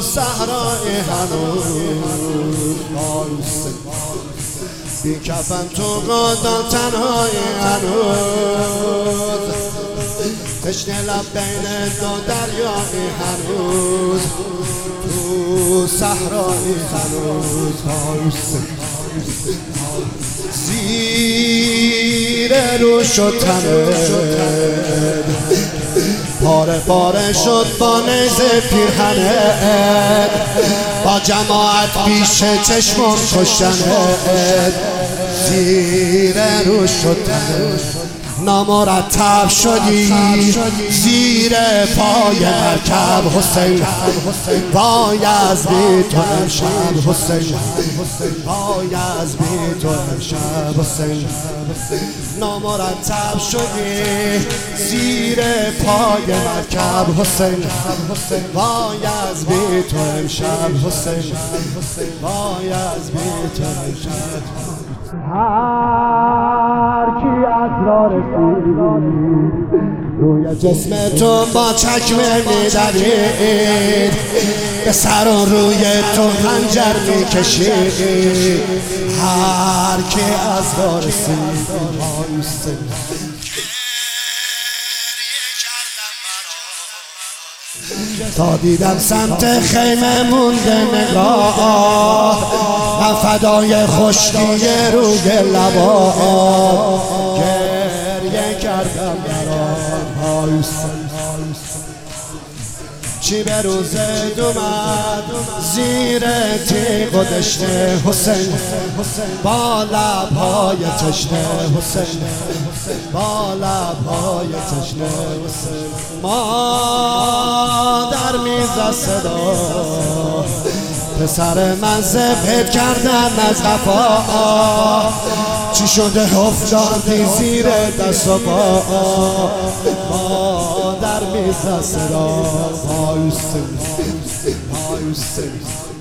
صحرای هنوز بی کفن تو قدم تنهای هنوز تشنه لب بین دو دریای هنوز تو صحرای هنوز زیر رو شد تنت پاره پاره شد با نیزه پیرهنت با جماعت پیش چشمم کشتنت زیر رو شد تنت نامرتب شدی زیر پای مرکب حسین وای از بی تو امشب حسین وای از بی تو امشب حسین نامرتب شدی زیر پای مرکب حسین وای از بی تو امشب حسین وای از بی تو امشب هر کی از راه رسید روی جسم تو با چکمه می‌دوید به سر و روی تو خنجر می‌کشید هر کی از راه رسید تا دیدم سمت خیمه مونده نگاه من فدای خشکی روی لبا گریه کردم برات چی به روز اومد زیر تیغ و دشته حسین با لبهای تشنه حسین با لبهای تشنه حسین مادر میز صدا پسر من زبط کردن از قفا چی شده افتادی زیر دست و پا مادر میز صدا پای حسین